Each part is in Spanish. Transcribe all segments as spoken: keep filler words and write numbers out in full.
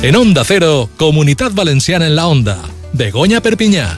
En Onda Cero, Comunitat Valenciana en la Onda. Begoña Perpinyà.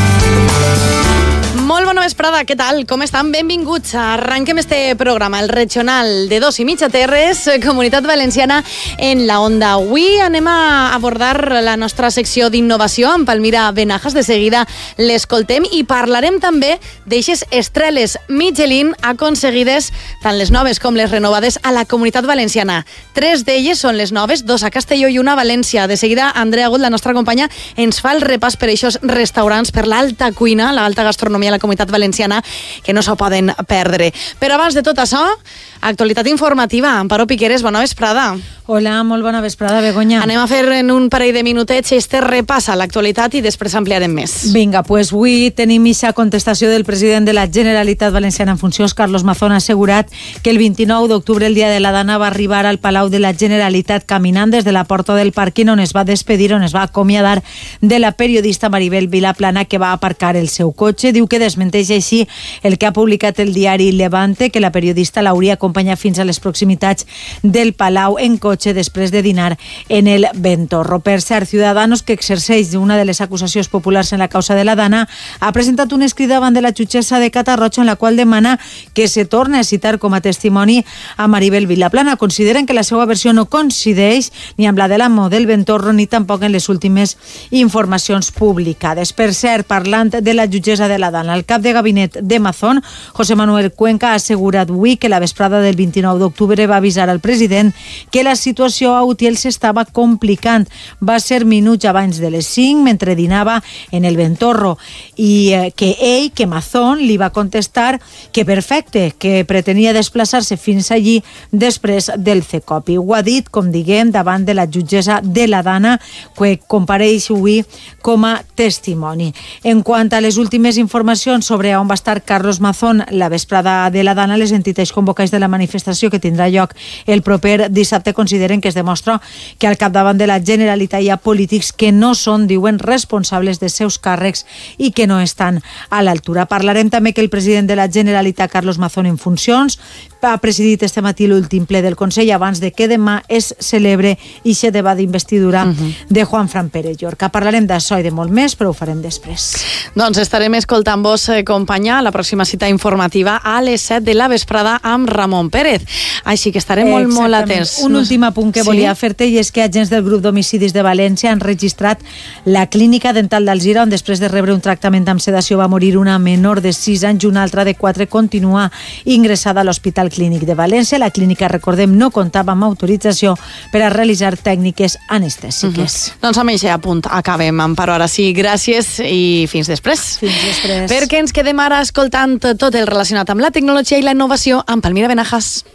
Molt bona vesprada, què tal? Com estan? Benvinguts. Arranquem este programa, el regional de dos i mitja terres, Comunitat Valenciana en la Onda. Avui anem a abordar la nostra secció d'innovació amb Palmira Benajas. De seguida l'escoltem i parlarem també d'eixes estreles Michelin aconseguides, tant les noves com les renovades, a la Comunitat Valenciana. Tres d'elles són les noves, dos a Castelló i una a València. De seguida, Andrea Gut, la nostra companya, ens fa el repàs per eixos restaurants, per l'alta cuina, l'alta gastronomia a la Comunitat Valenciana, que no s'ho poden perdre. Però abans de tot això, actualitat informativa. Amparo Piqueres, bona vesprada. Hola, molt bona vesprada, Begoña. Anem a fer en un parell de minutets este repàs a l'actualitat i després ampliarem més. Vinga, pues avui tenim ixa contestació del president de la Generalitat Valenciana en funcions, Carlos Mazón, ha assegurat que el vint-i-nou d'octubre, el dia de la Dana, va arribar al Palau de la Generalitat caminant des de la porta del pàrquing on es va despedir, on es va acomiadar de la periodista Maribel Vilaplana, que va aparcar el seu cotxe. Diu que desmenteix així el que ha publicat el diari Levante, que la periodista l'hauria acompanyat fins a les proximitats del Palau en cotxe després de dinar en el Ventorro. Per cert, Ciudadanos, que exerceix una de les acusacions populars en la causa de la Dana, ha presentat un escrit davant de la jutgessa de Catarroja en la qual demana que se torni a citar com a testimoni a Maribel Vilaplana. Consideren que la seva versió no coincideix ni amb la de l'amo del Ventorro ni tampoc en les últimes informacions publicades. Per cert, parlant de la jutgessa de la Dana, el cap de gabinet de Mazón, José Manuel Cuenca, ha assegurat avui que la vesprada del vint-i-nou d'octubre va avisar al president que la situació a Utiel s'estava complicant. Va ser minuts abans de les cinc, mentre dinava en el Ventorro, i eh, que ell, que Mazón, li va contestar que perfecte, que pretenia desplaçar-se fins allí després del CECOPI. Ho ha dit, com diguem, davant de la jutgessa de la Dana, que compareix avui com a testimoni. En quant a les últimes informacions sobre on va estar Carlos Mazón la vesprada de la Dana, les entitats convocants de la manifestació que tindrà lloc el proper dissabte consideren que es demostra que al capdavant de la Generalitat hi ha polítics que no són, diuen, responsables dels seus càrrecs i que no estan a l'altura. Parlarem també que el president de la Generalitat, Carlos Mazón en funcions, ha presidit este matí l'últim ple del Consell abans de que demà es celebre ixe debat d'investidura uh-huh. de Juanfran Pérez Llorca. Parlarem d'això i de molt més, però ho farem després. Doncs estarem escoltant-vos, eh, companya, a la pròxima cita informativa a les set de la vesprada amb Ramon Pérez. Així que estarem molt, molt atents. Un últim apunt que sí? volia fer-te, i és que agents del grup d'homicidis de València han registrat la clínica dental d'Alzira, on després de rebre un tractament amb sedació va morir una menor de sis anys i una altra de quatre continua ingressada a l'Hospital Clínic de València. La clínica, recordem, no comptava amb autorització per a realitzar tècniques anestèsiques. Uh-huh. Doncs amb això a punt acabem, Amparo. Ara sí, gràcies i fins després. Fins després. Perquè ens quedem ara escoltant tot el relacionat amb la tecnologia i la innovació amb Palmira Benajas.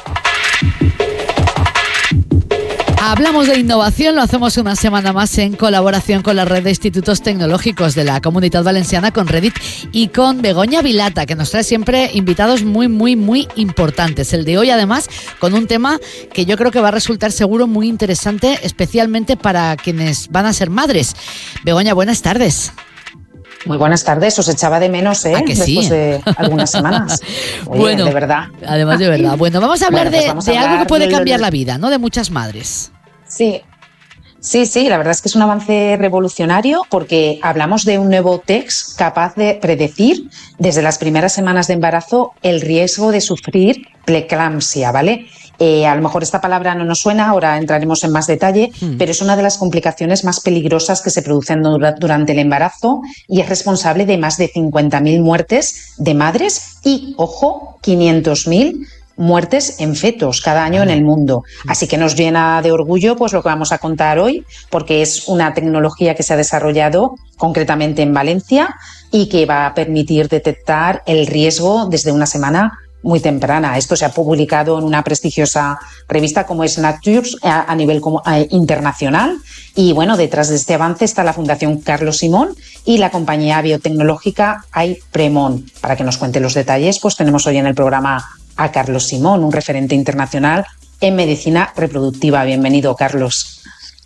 Hablamos de innovación, lo hacemos una semana más en colaboración con la red de institutos tecnológicos de la Comunitat Valenciana, con Reddit y con Begoña Vilata, que nos trae siempre invitados muy, muy, muy importantes. El de hoy, además, con un tema que yo creo que va a resultar seguro muy interesante, especialmente para quienes van a ser madres. Begoña, buenas tardes. Muy buenas tardes, os echaba de menos, ¿eh? ¿A que sí? Después de algunas semanas. Oye, bueno, de verdad. Además de verdad. Bueno, vamos a hablar bueno, pues de, vamos a de hablar algo que puede de cambiar lo... la vida, ¿no? De muchas madres. Sí, sí, sí, la verdad es que es un avance revolucionario porque hablamos de un nuevo test capaz de predecir desde las primeras semanas de embarazo el riesgo de sufrir preeclampsia, ¿vale? Eh, a lo mejor esta palabra no nos suena, ahora entraremos en más detalle, mm. pero es una de las complicaciones más peligrosas que se producen dura, durante el embarazo y es responsable de más de cincuenta mil muertes de madres y, ojo, quinientos mil muertes en fetos cada año en el mundo. Así que nos llena de orgullo pues lo que vamos a contar hoy, porque es una tecnología que se ha desarrollado concretamente en Valencia y que va a permitir detectar el riesgo desde una semana muy temprana. Esto se ha publicado en una prestigiosa revista como es Nature a, a nivel como, a, internacional. Y bueno, detrás de este avance está la Fundación Carlos Simón y la compañía biotecnológica iPremon. Para que nos cuente los detalles, pues tenemos hoy en el programa a Carlos Simón, un referente internacional en medicina reproductiva. Bienvenido, Carlos.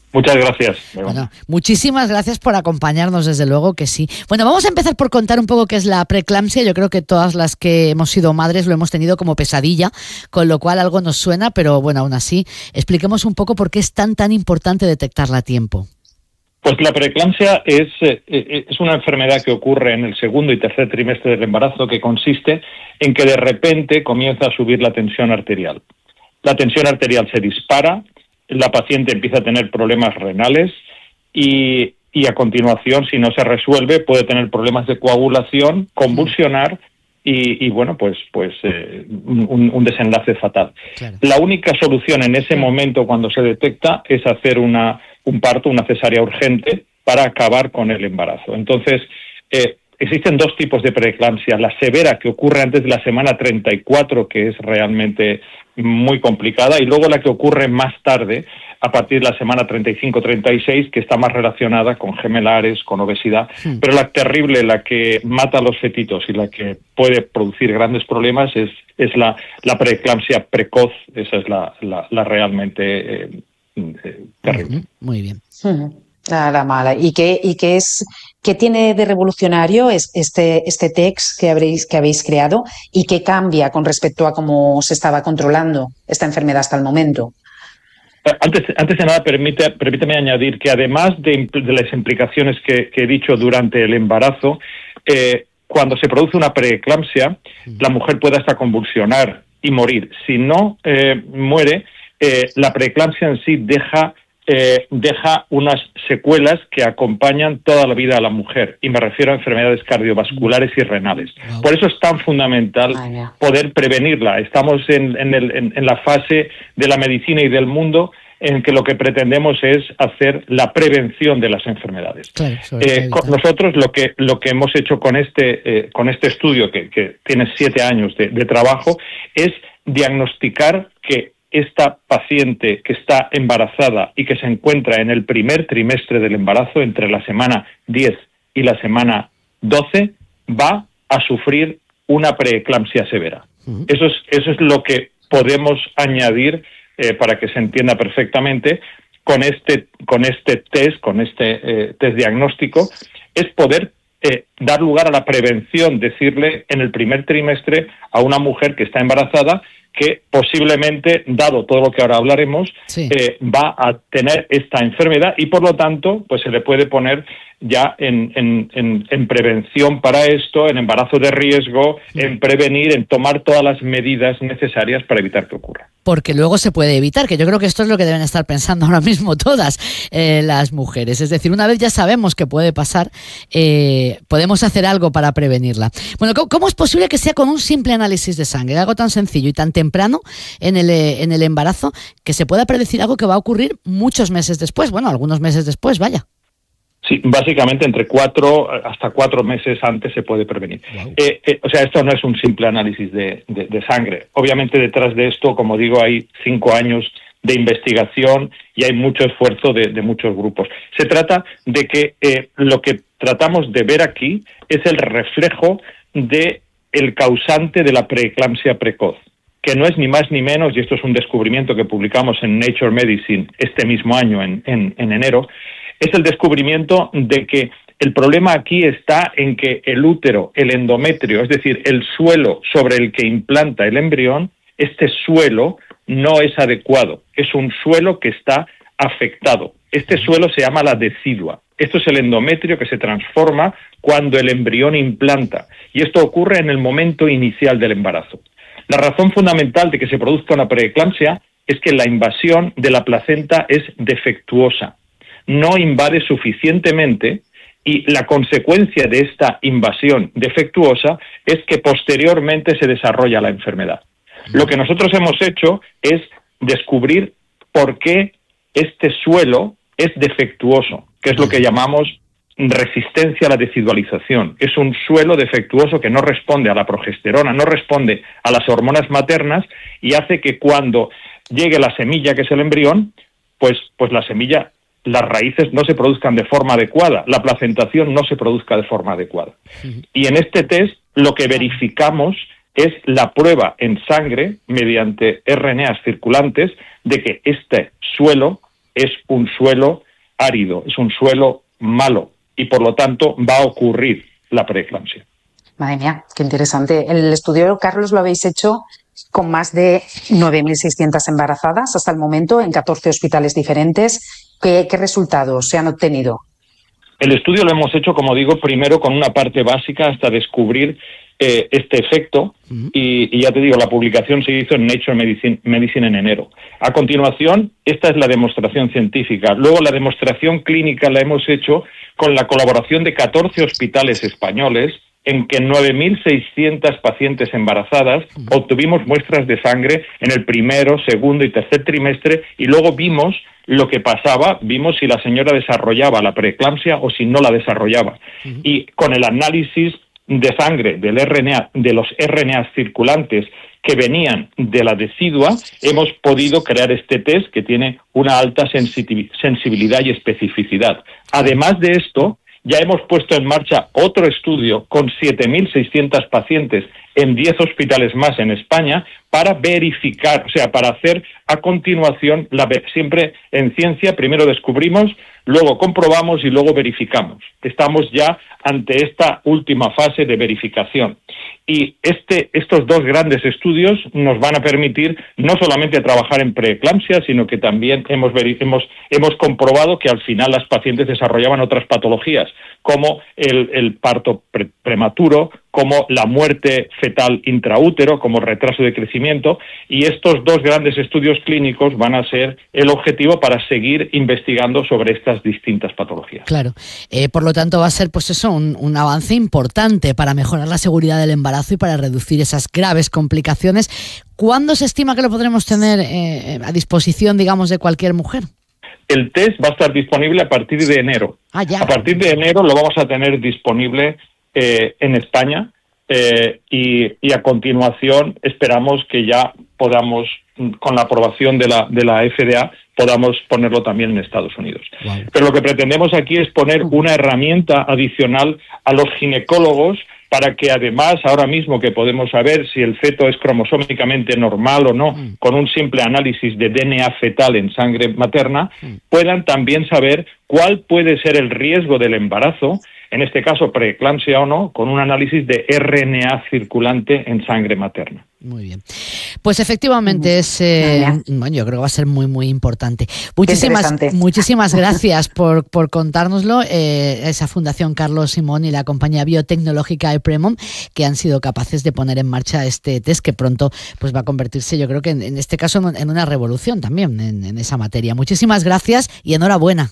Muchas gracias. Bueno, muchísimas gracias por acompañarnos, desde luego que sí. Bueno, vamos a empezar por contar un poco qué es la preeclampsia. Yo creo que todas las que hemos sido madres lo hemos tenido como pesadilla, con lo cual algo nos suena, pero bueno, aún así, expliquemos un poco por qué es tan tan importante detectarla a tiempo. Pues la preeclampsia es, eh, es una enfermedad que ocurre en el segundo y tercer trimestre del embarazo, que consiste en que de repente comienza a subir la tensión arterial. La tensión arterial se dispara, la paciente empieza a tener problemas renales y, y a continuación, si no se resuelve, puede tener problemas de coagulación, convulsionar y, y bueno, pues, pues eh, un, un desenlace fatal. Claro. La única solución en ese momento, cuando se detecta, es hacer una, un parto, una cesárea urgente para acabar con el embarazo. Entonces, eh, existen dos tipos de preeclampsia. La severa, que ocurre antes de la semana treinta y cuatro, que es realmente muy complicada, y luego la que ocurre más tarde, a partir de la semana treinta y cinco treinta y seis, que está más relacionada con gemelares, con obesidad. Sí. Pero la terrible, la que mata a los fetitos y la que puede producir grandes problemas es, es la, la preeclampsia precoz. Esa es la, la, la realmente eh, eh, terrible. Muy bien. Uh-huh. La, la mala. ¿Y qué, y qué es qué tiene de revolucionario este, este text que habréis, que habéis creado y qué cambia con respecto a cómo se estaba controlando esta enfermedad hasta el momento? Antes, antes de nada, permite, permíteme añadir que además de, de las implicaciones que, que he dicho durante el embarazo, eh, cuando se produce una preeclampsia, la mujer puede hasta convulsionar y morir. Si no eh, muere, eh, la preeclampsia en sí deja Eh, deja unas secuelas que acompañan toda la vida a la mujer, y me refiero a enfermedades cardiovasculares y renales. Wow. Por eso es tan fundamental Vaya. poder prevenirla. Estamos en, en, el, en, en la fase de la medicina y del mundo en que lo que pretendemos es hacer la prevención de las enfermedades. Claro, eh, con nosotros lo que lo que hemos hecho con este eh, con este estudio, que, que tiene siete años de, de trabajo, es diagnosticar que esta paciente que está embarazada y que se encuentra en el primer trimestre del embarazo, entre la semana diez y la semana doce, va a sufrir una preeclampsia severa. Uh-huh. Eso es, eso es lo que podemos añadir eh, para que se entienda perfectamente con este, con este test, con este eh, test diagnóstico, es poder eh, dar lugar a la prevención, decirle en el primer trimestre a una mujer que está embarazada que posiblemente, dado todo lo que ahora hablaremos, sí. eh, va a tener esta enfermedad y por lo tanto pues se le puede poner ya en, en, en, en prevención para esto, en embarazo de riesgo, sí. en prevenir, en tomar todas las medidas necesarias para evitar que ocurra. Porque luego se puede evitar, que yo creo que esto es lo que deben estar pensando ahora mismo todas eh, las mujeres. Es decir, una vez ya sabemos que puede pasar, eh, podemos hacer algo para prevenirla. Bueno, ¿cómo, ¿cómo es posible que sea con un simple análisis de sangre, algo tan sencillo y tan temprano en el, en el embarazo, que se pueda predecir algo que va a ocurrir muchos meses después? Bueno, algunos meses después, vaya. Sí, básicamente entre cuatro hasta cuatro meses antes se puede prevenir. Wow. Eh, eh, o sea, esto no es un simple análisis de, de, de sangre. Obviamente detrás de esto, como digo, hay cinco años de investigación y hay mucho esfuerzo de, de muchos grupos. Se trata de que eh, lo que tratamos de ver aquí es el reflejo de el causante de la preeclampsia precoz, que no es ni más ni menos, y esto es un descubrimiento que publicamos en Nature Medicine este mismo año, en, en, en enero, es el descubrimiento de que el problema aquí está en que el útero, el endometrio, es decir, el suelo sobre el que implanta el embrión, este suelo no es adecuado, es un suelo que está afectado. Este suelo se llama la decidua. Esto es el endometrio que se transforma cuando el embrión implanta, y esto ocurre en el momento inicial del embarazo. La razón fundamental de que se produzca una preeclampsia es que la invasión de la placenta es defectuosa. No invade suficientemente y la consecuencia de esta invasión defectuosa es que posteriormente se desarrolla la enfermedad. Lo que nosotros hemos hecho es descubrir por qué este suelo es defectuoso, que es lo que llamamos resistencia a la decidualización. Es un suelo defectuoso que no responde a la progesterona, no responde a las hormonas maternas y hace que cuando llegue la semilla, que es el embrión, pues, pues la semilla, las raíces no se produzcan de forma adecuada, la placentación no se produzca de forma adecuada. Uh-huh. Y en este test lo que verificamos es la prueba en sangre mediante R N As circulantes de que este suelo es un suelo árido, es un suelo malo y por lo tanto va a ocurrir la preeclampsia. Madre mía, qué interesante. El estudio, Carlos, lo habéis hecho con más de nueve mil seiscientas embarazadas hasta el momento en catorce hospitales diferentes. ¿Qué, qué resultados se han obtenido? El estudio lo hemos hecho, como digo, primero con una parte básica hasta descubrir eh, este efecto uh-huh. y, y ya te digo, la publicación se hizo en Nature Medicine, Medicine en enero. A continuación, esta es la demostración científica. Luego la demostración clínica la hemos hecho con la colaboración de catorce hospitales españoles en que nueve mil seiscientas pacientes embarazadas uh-huh. obtuvimos muestras de sangre en el primero, segundo y tercer trimestre y luego vimos lo que pasaba, vimos si la señora desarrollaba la preeclampsia o si no la desarrollaba. Uh-huh. Y con el análisis de sangre del R N A, de los R N A circulantes que venían de la decidua, hemos podido crear este test que tiene una alta sensitiv- sensibilidad y especificidad. Además de esto, ya hemos puesto en marcha otro estudio con siete mil seiscientas pacientes en diez hospitales más en España para verificar, o sea, para hacer a continuación, la, siempre en ciencia, primero descubrimos, luego comprobamos y luego verificamos. Estamos ya ante esta última fase de verificación. Y este, estos dos grandes estudios nos van a permitir no solamente trabajar en preeclampsia, sino que también hemos, hemos, hemos comprobado que al final las pacientes desarrollaban otras patologías, como el, el parto pre- prematuro, como la muerte fetal intraútero, como retraso de crecimiento, y estos dos grandes estudios clínicos van a ser el objetivo para seguir investigando sobre estas distintas patologías. Claro, eh, por lo tanto va a ser pues eso, un, un avance importante para mejorar la seguridad del embarazo y para reducir esas graves complicaciones. ¿Cuándo se estima que lo podremos tener eh, a disposición, digamos, de cualquier mujer? El test va a estar disponible a partir de enero. Ah, ya. A partir de enero lo vamos a tener disponible eh, en España eh, y, y a continuación esperamos que ya podamos, con la aprobación de la, de la F D A, podamos ponerlo también en Estados Unidos. Wow. Pero lo que pretendemos aquí es poner una herramienta adicional a los ginecólogos para que además, ahora mismo que podemos saber si el feto es cromosómicamente normal o no, mm. con un simple análisis de D N A fetal en sangre materna, mm. puedan también saber cuál puede ser el riesgo del embarazo, en este caso preeclampsia o no, con un análisis de R N A circulante en sangre materna. Muy bien. Pues efectivamente es, eh, bueno, yo creo que va a ser muy, muy importante. Muchísimas, muchísimas gracias por, por contárnoslo. Eh, esa Fundación Carlos Simón y la compañía biotecnológica EPREMOM, que han sido capaces de poner en marcha este test que pronto pues va a convertirse, yo creo que en, en este caso, en una revolución también en, en esa materia. Muchísimas gracias y enhorabuena.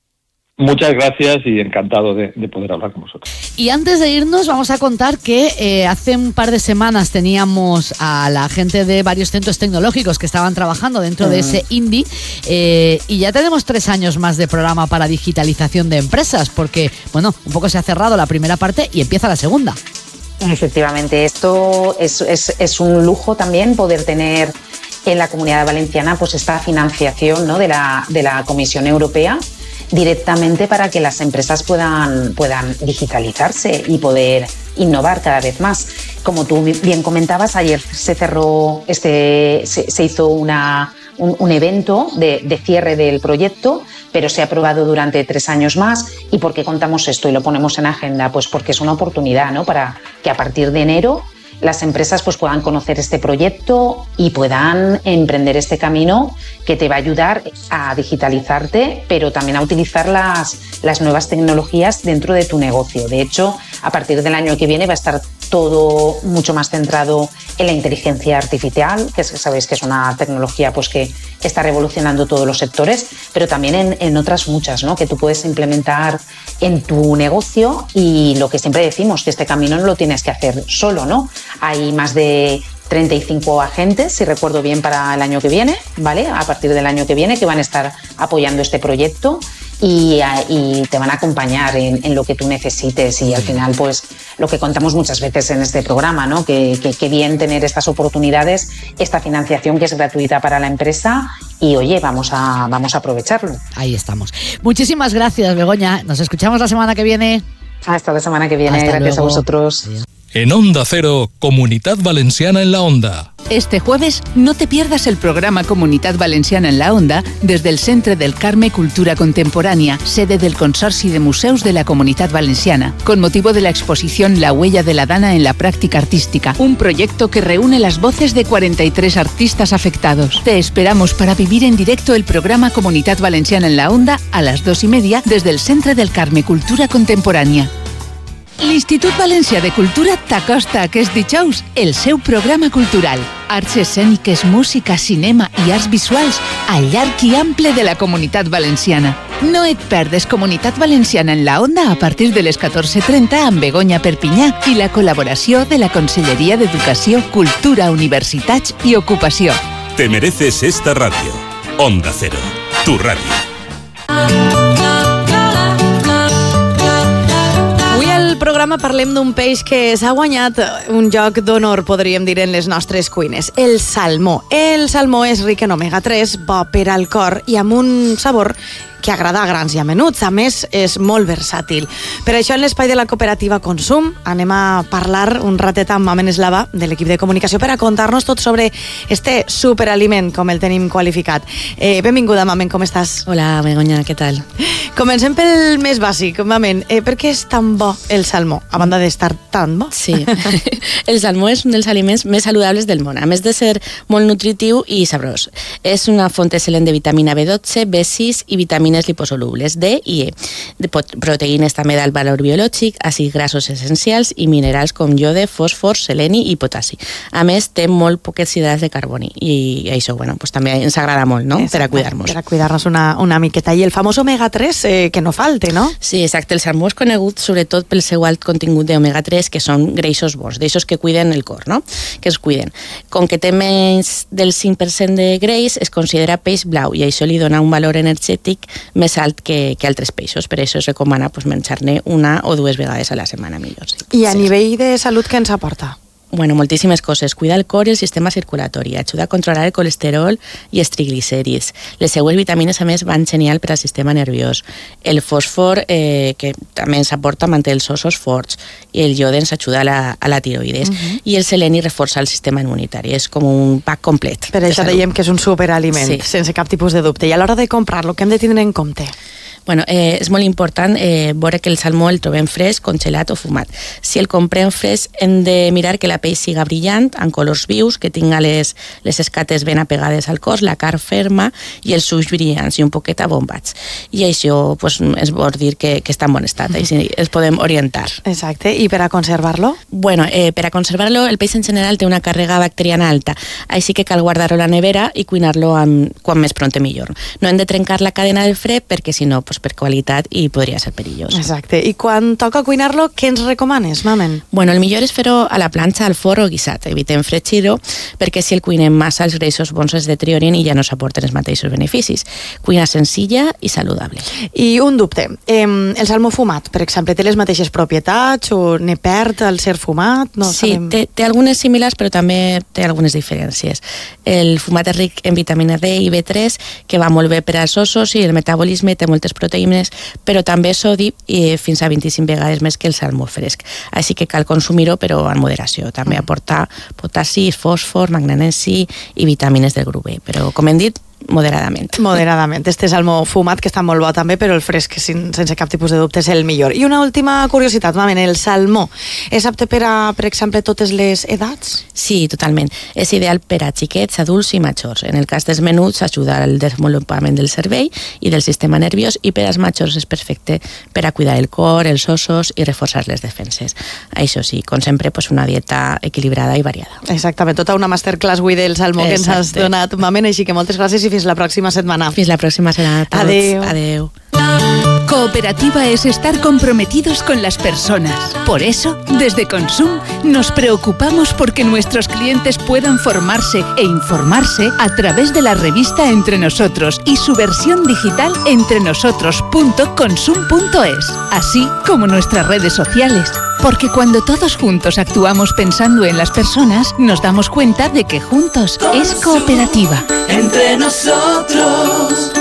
Muchas gracias y encantado de, de poder hablar con vosotros. Y antes de irnos vamos a contar que eh, hace un par de semanas teníamos a la gente de varios centros tecnológicos que estaban trabajando dentro mm. de ese I N D I eh, y ya tenemos tres años más de programa para digitalización de empresas porque, bueno, un poco se ha cerrado la primera parte y empieza la segunda. Efectivamente, esto es, es, es un lujo también poder tener en la Comunidad Valenciana pues esta financiación, ¿no?, de la, de la Comisión Europea directamente para que las empresas puedan, puedan digitalizarse y poder innovar cada vez más. Como tú bien comentabas, ayer se cerró, este, se, se hizo una, un, un evento de, de cierre del proyecto, pero se ha aprobado durante tres años más. ¿Y por qué contamos esto y lo ponemos en agenda? Pues porque es una oportunidad, ¿no?, para que a partir de enero las empresas pues puedan conocer este proyecto y puedan emprender este camino que te va a ayudar a digitalizarte, pero también a utilizar las, las nuevas tecnologías dentro de tu negocio. De hecho, a partir del año que viene va a estar todo mucho más centrado en la inteligencia artificial, que sabéis que es una tecnología pues que está revolucionando todos los sectores, pero también en, en otras muchas, ¿no?, que tú puedes implementar en tu negocio. Y lo que siempre decimos, que este camino no lo tienes que hacer solo, ¿no? Hay más de treinta y cinco agentes, si recuerdo bien, para el año que viene, ¿vale? A partir del año que viene, que van a estar apoyando este proyecto y, y te van a acompañar en, en lo que tú necesites. Y al final, pues, lo que contamos muchas veces en este programa, ¿no?, que, que, que bien tener estas oportunidades, esta financiación que es gratuita para la empresa y, oye, vamos a, vamos a aprovecharlo. Ahí estamos. Muchísimas gracias, Begoña. Nos escuchamos la semana que viene. Hasta la semana que viene. Hasta gracias luego. A vosotros. En Onda Cero, Comunidad Valenciana en la Onda. Este jueves no te pierdas el programa Comunitat Valenciana en la Onda desde el Centre del Carme Cultura Contemporánea, sede del Consorci de Museus de la Comunitat Valenciana, con motivo de la exposición La huella de la dana en la práctica artística, un proyecto que reúne las voces de cuarenta y tres artistas afectados. Te esperamos para vivir en directo el programa Comunitat Valenciana en la Onda a las dos y media desde el Centre del Carme Cultura Contemporánea. L'Institut Valencià de Cultura t'acosta aquest dijous el seu programa cultural. Arts escèniques, música, cinema i arts visuals al llarg i ample de la Comunitat Valenciana. No et perdes Comunitat Valenciana en la Onda a partir de les catorze trenta amb Begoña Perpinyà i la col·laboració de la Conselleria d'Educació, Cultura, Universitats i Ocupació. Te mereces esta radio. Onda Cero, tu radio. Programa parlem d'un peix que s'ha guanyat un lloc d'honor, podríem dir, en les nostres cuines, el salmó. El salmó és ric en omega tres, bo per al cor i amb un sabor que agrada a grans i a menuts. A més, és molt versàtil. Per això, en l'espai de la cooperativa Consum, anem a parlar un ratet amb Mamen Eslava, de l'equip de comunicació, per a contar-nos tot sobre este superaliment, com el tenim qualificat. Eh, benvinguda, Mamen, com estàs? Hola, Begoña, què tal? Comencem pel més bàsic, Mamen. Eh, per què és tan bo el salmó, a banda d'estar tan bo? Sí, el salmó és un dels aliments més saludables del món, a més de ser molt nutritiu i sabrós. És una font excel·lent de vitamina B dotze, B sis i vitamines liposolubles D i E, de proteïnes també d'alt valor biològic, àcids grassos essencials i minerals com iode, fòsfor, seleni i potassi. A més, té molt poquets hidrats de carboni i això, bueno, pues també ens agrada molt, no?, exacte, per a cuidar-nos. Per a cuidar-nos una, una miqueta. I el famós omega tres, eh, que no falte, no? Sí, exacte. El salmó és conegut sobretot pel seu alt contingut d'omega tres, que són greixos bons, d'aixòs que cuiden el cor, no?, que es cuiden. Com que té menys del cinc per cent de greix, es considera peix blau i això li dona un valor energètic més alt que, que altres peixos. Per això es recomana pues, menjar-ne una o dues vegades a la setmana millor. Sí. I a sí. nivell de salut, què ens aporta? Bueno, moltíssimes coses. Cuida el cor i el sistema circulatori, ajuda a controlar el colesterol i els triglicèrids. Les seues vitamines, a més, van genial per al sistema nerviós. El fòsfor, eh, que també ens aporta, manté els ossos forts, i el iode ens ajuda a la, a la tiroides. Uh -huh. I el seleni reforça el sistema immunitari. És com un pack complet. Per això dèiem que és un superaliment, sí. sense cap tipus de dubte. I a l'hora de comprar-lo, què hem de tindre en compte? Bueno, eh, és molt important eh, veure que el salmó el trobem fresc, congelat o fumat. Si el comprem fresc, hem de mirar que la pell siga brillant, amb colors vius, que tinga les, les escates ben apegades al cos, la carn ferma i els ulls brillants i un poquet abombats. I això pues, és vol dir que, que està en bon estat, així els podem orientar. Exacte. I per a conservar-lo? Bueno, eh, per a conservar-lo, el peix en general té una càrrega bacteriana alta, així que cal guardar-lo a la nevera i cuinar-lo amb, quan més pronte millor. No hem de trencar la cadena del fred perquè si no, pues, per qualitat i podria ser perillós. Exacte. I quan toca cuinar-lo, què ens recomanes, Mamen? Bueno, el millor és fer-ho a la planxa, al forn o guisat. Evitem fregir-ho perquè si el cuinem massa els greixos bons es deterioren i ja no s'aporten els mateixos beneficis. Cuina senzilla i saludable. I un dubte. Eh, el salmó fumat, per exemple, té les mateixes propietats o ne perd al ser fumat? No sí, sabem... té, té algunes similars però també té algunes diferències. El fumat és ric en vitamina D i B tres que va molt bé per als ossos i el metabolisme, té moltes proteïnes, però també sodi i fins a vint-i-cinc vegades més que el salmó fresc. Així que cal consumir-ho, però en moderació. També mm. aporta potassi, fòsfor, magnesi i vitamines del grup B. Però, com hem dit, moderadament. Moderadament. Este salmó fumat, que està molt bo també, però el fresc, sense cap tipus de dubte, és el millor. I una última curiositat, Mamen, el salmó és apte per a, per exemple, totes les edats? Sí, totalment. És ideal per a xiquets, adults i majors. En el cas dels menuts, ajuda al desenvolupament del cervell i del sistema nerviós, i per als majors és perfecte per a cuidar el cor, els ossos i reforçar les defenses. Això sí, com sempre, pues una dieta equilibrada i variada. Exactament. Tota una masterclass avui del salmó Exacte. Que ens has donat, Mamen, així que moltes gràcies i fins la próxima semana. Fins la próxima semana a todos. Adeu. Adeu. Cooperativa es estar comprometidos con las personas. Por eso, desde Consum, nos preocupamos porque nuestros clientes puedan formarse e informarse a través de la revista Entre Nosotros y su versión digital entrenosotros punto consum punto es, así como nuestras redes sociales. Porque cuando todos juntos actuamos pensando en las personas, nos damos cuenta de que juntos Consum, es cooperativa. Entre nosotros.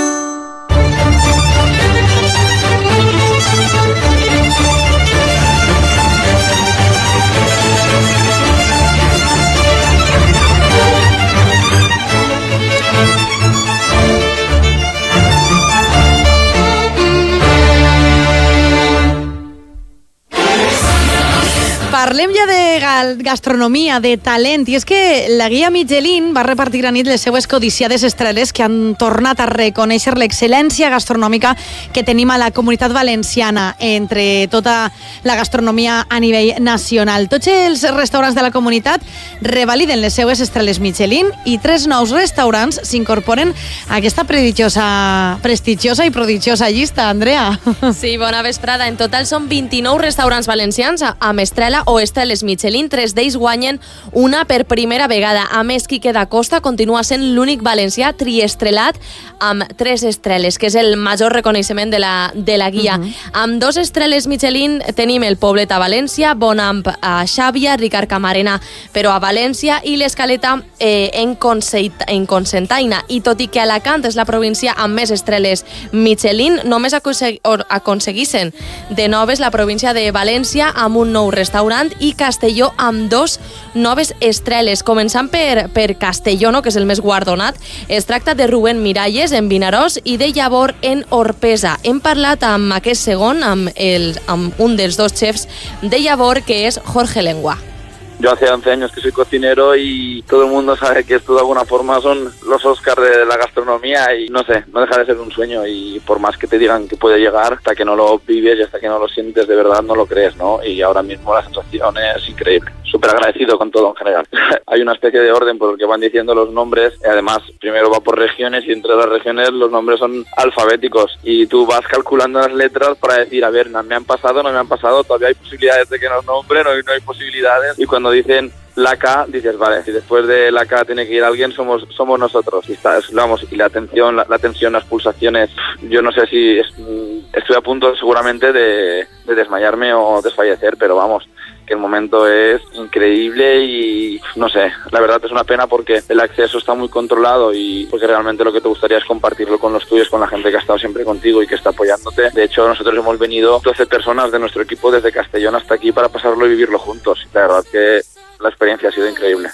Parlem ja de gastronomia, de talent, i és que la guia Michelin va repartir a nit les seues codiciades estrelles que han tornat a reconèixer l'excel·lència gastronòmica que tenim a la Comunitat Valenciana entre tota la gastronomia a nivell nacional. Tots els restaurants de la comunitat revaliden les seues estrelles Michelin i tres nous restaurants s'incorporen a aquesta prestigiosa, prestigiosa i prodigiosa llista, Andrea. Sí, bona vesprada. En total són vint-i-nou restaurants valencians amb estrella o estrelles Michelin. Tres d'ells guanyen una per primera vegada. A més, Quique da Costa continua sent l'únic valencià triestrelat amb tres estrelles, que és el major reconeixement de la, de la guia. Uh-huh. Amb dos estrelles Michelin tenim el Poblet a València, Bonamp a Xàbia, Ricard Camarena però a València i l'Escaleta eh, en, en Cocentaina. I tot i que Alacant és la província amb més estrelles Michelin, només aconseguissin de noves la província de València amb un nou restaurant i Castelló amb dos noves estrelles. Començant per, per Castelló, no, que és el més guardonat, es tracta de Rubén Miralles en Vinaròs i de Llavor en Orpesa. Hem parlat amb aquest segon, amb, el, amb un dels dos chefs de Llavor, que és Jorge Lengua. Yo hace once años que soy cocinero y todo el mundo sabe que esto de alguna forma son los Oscars de la gastronomía y no sé, no deja de ser un sueño y por más que te digan que puede llegar, hasta que no lo vives y hasta que no lo sientes de verdad no lo crees, ¿no? Y ahora mismo la sensación es increíble. Súper agradecido con todo en general. Hay una especie de orden por el que van diciendo los nombres y además primero va por regiones y entre las regiones los nombres son alfabéticos y tú vas calculando las letras para decir, a ver, me han pasado, no me han pasado, todavía hay posibilidades de que nos nombren o no hay posibilidades y cuando dicen la K, dices, vale, si después de la K tiene que ir alguien, somos somos nosotros. Y está, vamos, y la atención, la, la tensión, las pulsaciones, yo no sé si es, estoy a punto seguramente de, de desmayarme o desfallecer, pero vamos, que el momento es increíble y no sé, la verdad es una pena porque el acceso está muy controlado y porque realmente lo que te gustaría es compartirlo con los tuyos, con la gente que ha estado siempre contigo y que está apoyándote. De hecho, nosotros hemos venido doce personas de nuestro equipo desde Castellón hasta aquí para pasarlo y vivirlo juntos. La verdad que la experiencia ha sido increíble.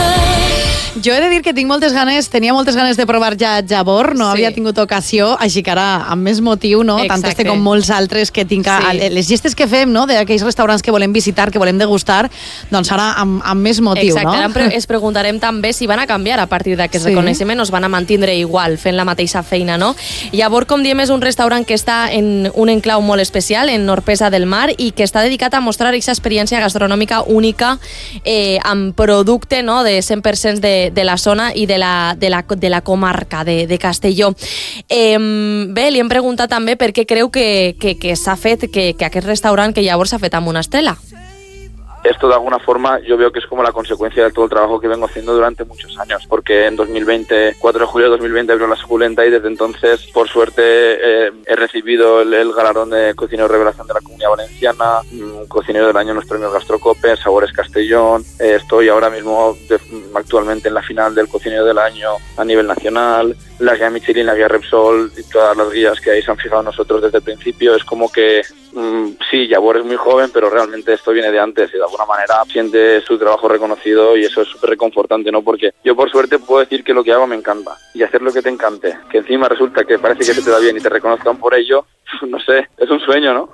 Jo he de dir que tinc moltes ganes, tenia moltes ganes de provar ja Llavor, no sí. havia tingut ocasió, així que ara amb més motiu, no? Exacte. Tant este com molts altres que tinc a, sí. a les llistes que fem, no? D'aquells restaurants que volem visitar, que volem degustar, doncs ara amb, amb més motiu, Exacte. no? Exacte, ara es preguntarem també si van a canviar a partir d'aquest sí. reconeixement o es van a mantindre igual, fent la mateixa feina, no? Llavor, com diem, és un restaurant que està en un enclau molt especial, en Orpesa del Mar, i que està dedicat a mostrar aquesta experiència gastronòmica única eh, amb producte, no?, de cent per cent de de la zona i de la, de la, de la comarca de, de Castelló. Eh, bé, li hem preguntat també per què creu que, que, que s'ha fet, que, que aquest restaurant que llavors s'ha fet amb una estrella. Esto de alguna forma yo veo que es como la consecuencia de todo el trabajo que vengo haciendo durante muchos años, porque en dos mil veinte, cuatro de julio de dos mil veinte abrió La Suculenta y desde entonces, por suerte, eh, he recibido el, el galardón de Cocinero Revelación de la Comunidad Valenciana, mmm, Cocinero del Año en los premios Gastrocope, Sabores Castellón, eh, estoy ahora mismo de, actualmente en la final del Cocinero del Año a nivel nacional, la guía Michelin, la guía Repsol y todas las guías que ahí se han fijado nosotros desde el principio. Es como que mmm, sí, Llavor es muy joven, pero realmente esto viene de antes y de alguna manera siente su trabajo reconocido y eso es súper reconfortante, ¿no? Porque yo por suerte puedo decir que lo que hago me encanta y hacer lo que te encante, que encima resulta que parece que se te da bien y te reconozcan por ello, no sé, és un sueño, no?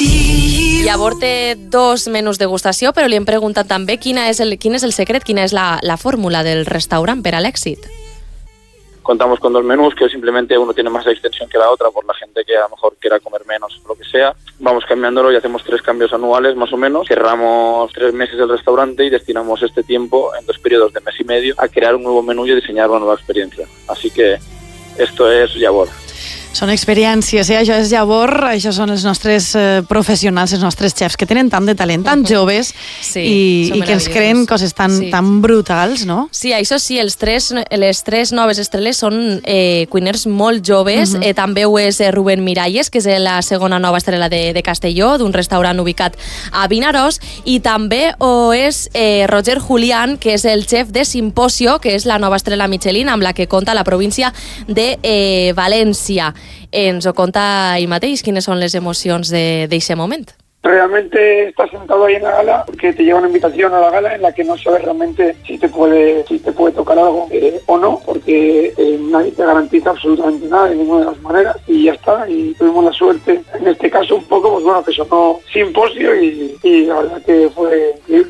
Sí. Llavor té dos menús de degustació, però li hem preguntat també quina és el, quin és el secret, quina és la, la fórmula del restaurant per a l'èxit. Contamos con dos menús que simplemente uno tiene más extensión que la otra por la gente que a lo mejor quiera comer menos o lo que sea. Vamos cambiándolo y hacemos tres cambios anuales más o menos. Cerramos tres meses el restaurante y destinamos este tiempo en dos periodos de mes y medio a crear un nuevo menú y a diseñar una nueva experiencia. Así que esto es Llavor. Són experiències, eh? Això és Llavor, això són els nostres eh, professionals, els nostres xefs, que tenen tant de talent, tan joves, sí, i, i que ens creen coses tan, sí. tan brutals, no? Sí, això sí, els tres, les tres noves estrelles són eh, cuiners molt joves, uh-huh. eh, també ho és eh, Rubén Miralles, que és la segona nova estrella de, de Castelló, d'un restaurant ubicat a Vinaròs, i també ho és eh, Roger Julián, que és el xef de Simposio, que és la nova estrella Michelin, amb la que compta la província de eh, València. Ens ho conta ell mateix, quines són les emocions d'aquest moment. realmente estás sentado ahí en la gala porque te llega una invitación a la gala en la que no sabes realmente si te puede si te puede tocar algo eh, o no, porque eh, nadie te garantiza absolutamente nada de ninguna de las maneras, y ya está. Y tuvimos la suerte en este caso un poco, pues bueno, que sonó Simposio y, y la verdad que fue increíble.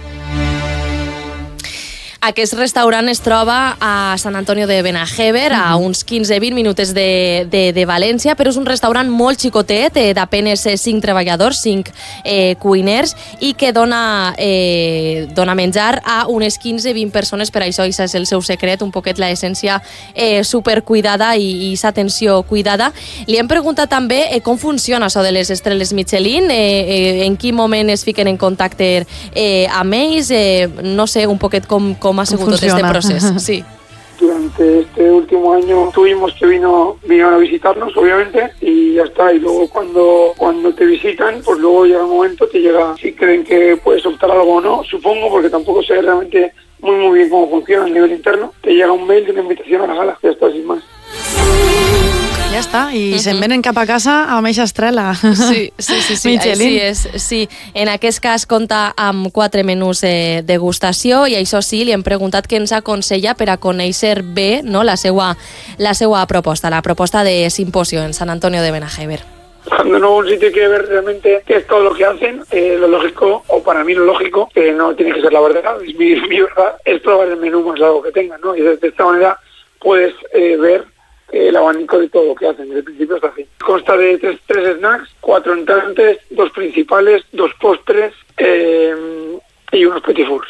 Aquest restaurant es troba a Sant Antonio de Benajever, a uns quinze a vint minuts de, de, de València, però és un restaurant molt xicotet, eh, d'apenes cinc treballadors, cinc eh, cuiners, i que dona, eh, dona menjar a unes quinze a vint persones. Per això això és el seu secret, un poquet l'essència eh, supercuidada i, i s'atenció cuidada. Li hem preguntat també eh, com funciona això de les estrelles Michelin, eh, eh, en quin moment es fiquen en contacte eh, amb ells, eh, no sé, un poquet com, com ha sigut tot este proceso. Sí. Durante este último año tuvimos que vino vinieron a visitarnos, obviamente, y ya está. Y luego cuando cuando te visitan, pues luego llega un momento, te llega, si creen que puedes optar algo o no, supongo, porque tampoco sé realmente muy muy bien cómo funciona a nivel interno, te llega un mail de una invitación a la gala, ya está, sin más. Ja està, i uh-huh. se'n venen cap a casa amb eixa estrela. Sí, sí, sí, sí. Michelin. Sí, és, sí. En aquest cas compta amb quatre menús de degustació, i això sí, li hem preguntat què ens aconsella per a conèixer bé, no, la seva, la seva proposta, la proposta de Simposio en Sant Antonio de Benajever. Cuando no un sitio quiere ver realmente qué es todo lo que hacen, eh, lo lógico, o para mí lo lógico, que no tiene que ser la verdad, es mi, mi verdad, es probar el menú más largo que tengan, ¿no? Y de, de esta manera puedes eh, ver el abanico de todo lo que hacen, desde el principio hasta el fin. Consta de tres, tres snacks, cuatro entrantes, dos principales, dos postres eh, y unos petit fours.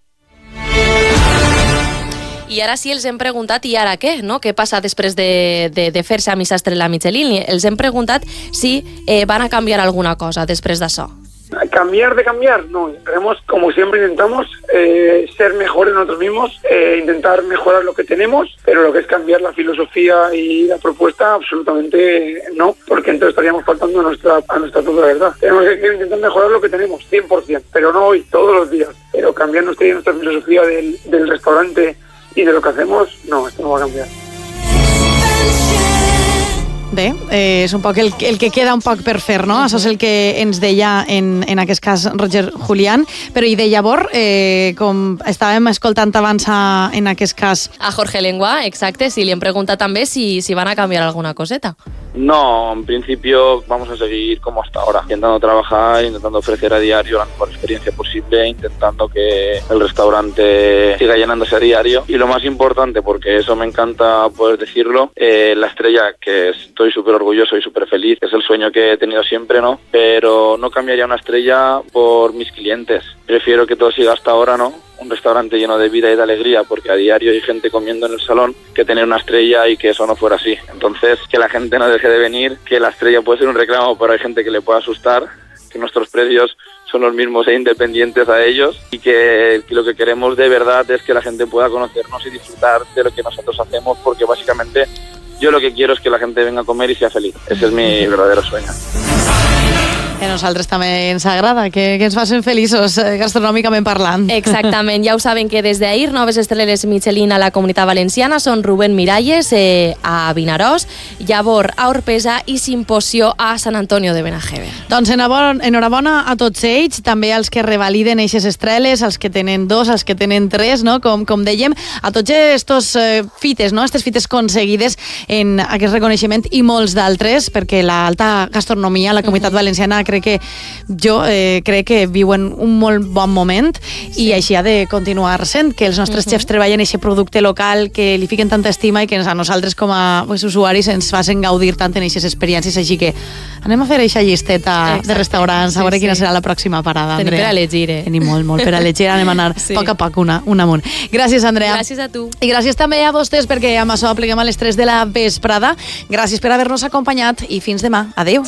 I ara sí els hem preguntat, i ara què? No? Què passa després de, de, de fer-se a Missa Estrella Michelin? Els hem preguntat si eh, van a canviar alguna cosa després d'això. Cambiar de cambiar, no. Queremos, como siempre intentamos, eh, ser mejores nosotros mismos, eh, intentar mejorar lo que tenemos, pero lo que es cambiar la filosofía y la propuesta, absolutamente no, porque entonces estaríamos faltando a nuestra, a nuestra propia verdad. Tenemos que intentar mejorar lo que tenemos, cien por ciento, pero no hoy, todos los días. Pero cambiar nuestra, nuestra filosofía del, del restaurante y de lo que hacemos, no, esto no va a cambiar. Bé, eh, és un poc el, el que queda un poc per fer, no? Uh-huh. Això és el que ens deia en, en aquest cas Roger Julián, però i de llavors, eh, com estàvem escoltant abans a, en aquest cas... A Jorge Lengua, exacte, sí, li hem preguntat també si, si van a canviar alguna coseta. No, en principio vamos a seguir como hasta ahora, intentando trabajar, intentando ofrecer a diario la mejor experiencia posible, intentando que el restaurante siga llenándose a diario. Y lo más importante, porque eso me encanta poder decirlo, eh, la estrella, que estoy súper orgulloso y súper feliz, es el sueño que he tenido siempre, ¿no? Pero no cambiaría una estrella por mis clientes. Prefiero que todo siga hasta ahora, ¿no? Un restaurante lleno de vida y de alegría, porque a diario hay gente comiendo en el salón, que tener una estrella y que eso no fuera así. Entonces, que la gente no deje de venir, que la estrella puede ser un reclamo, pero hay gente que le pueda asustar, que nuestros precios son los mismos e independientes a ellos, y que, que lo que queremos de verdad es que la gente pueda conocernos y disfrutar de lo que nosotros hacemos, porque básicamente yo lo que quiero es que la gente venga a comer y sea feliz. Ese es mi verdadero sueño. A nosaltres també ens agrada, que, que ens facin feliços eh, gastronòmicament parlant. Exactament, ja ho saben que des d'ahir noves estrelles Michelin a la Comunitat Valenciana són Rubén Miralles eh, a Vinaròs, Llavor a Orpesa i Simposio a Sant Antonio de Benajever. Doncs enhorabona a tots ells, també als que revaliden eixes estrelles, als que tenen dos, als que tenen tres, no? com, com dèiem, a tots estos eh, fites, no? Estes fites aconseguides en aquest reconeixement i molts d'altres, perquè l'alta gastronomia a la Comunitat uh-huh. Valenciana crec que jo eh, crec que viuen un molt bon moment sí. i així ha de continuar sent, que els nostres uh-huh. xefs treballen en aquest producte local, que li fiquen tanta estima i que a nosaltres com a pues, usuaris ens facin gaudir tant en aquestes experiències, així que anem a fer aquesta llisteta Exacte. de restaurants, a veure sí, quina sí. serà la pròxima parada, Andrea. Tenim per a elegir, eh? Tenim molt, molt per a elegir, anem a anar sí. a poc a poc, una, una amunt. Gràcies, Andrea. Gràcies a tu. I gràcies també a vostès, perquè amb això pleguem a les tres de la vesprada. Gràcies per haver-nos acompanyat i fins demà. Adéu.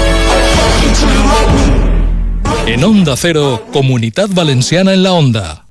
En Onda Cero, Comunitat Valenciana en la Onda.